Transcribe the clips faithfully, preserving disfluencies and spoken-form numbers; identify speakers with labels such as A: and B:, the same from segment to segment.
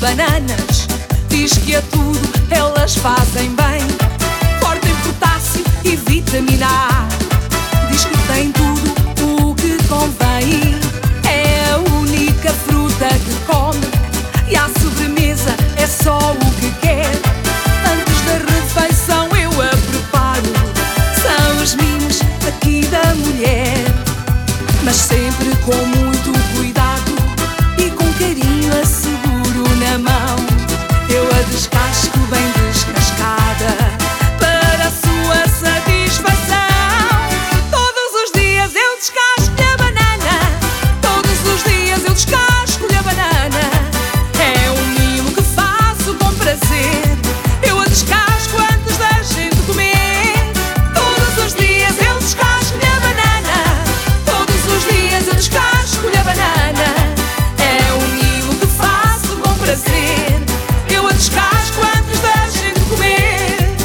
A: bananas, diz que a tudo elas fazem bem. Forte em potássio e vitamina A, diz que tem tudo o que convém. É a única fruta que come e à sobremesa é só o que quer. Antes da refeição eu a preparo, são os mimos aqui da mulher. Mas sempre com muito cuidado e com carinho a seguro na mão. Eu a descasco bem descascada para a sua satisfação. Todos os dias eu descasco-lhe a banana, todos os dias eu descasco-lhe a banana. É um mimo que faço com prazer, eu a descasco antes da gente comer. Todos os dias eu descasco-lhe a banana, todos os dias eu descasco-lhe a banana. É um mimo que faço com prazer, eu a descasco antes da gente comer.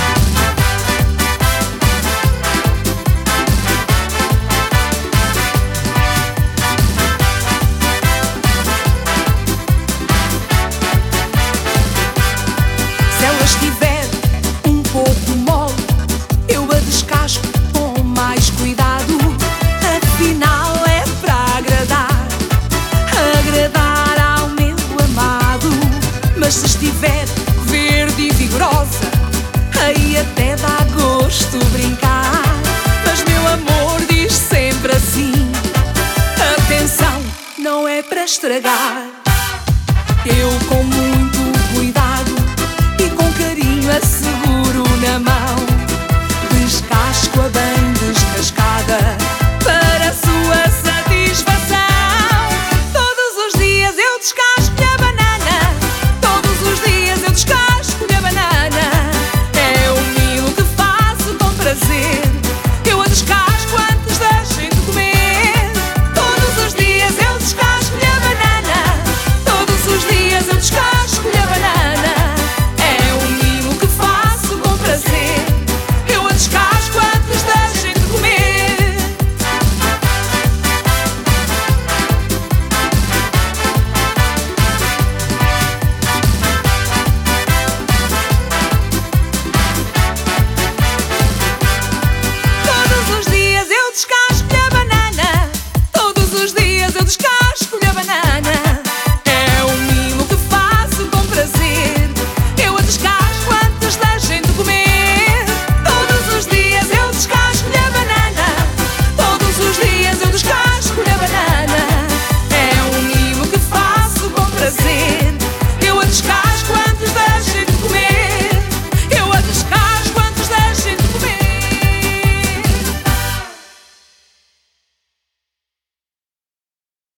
A: Se ela estiver um pouco mole, eu a descasco com mais cuidado. Afinal é para agradar, agradar ao meu amado. Mas se estiver verde e vigorosa, aí até dá gosto brincar. Mas meu amor diz sempre assim: atenção, não é para estragar. Eu com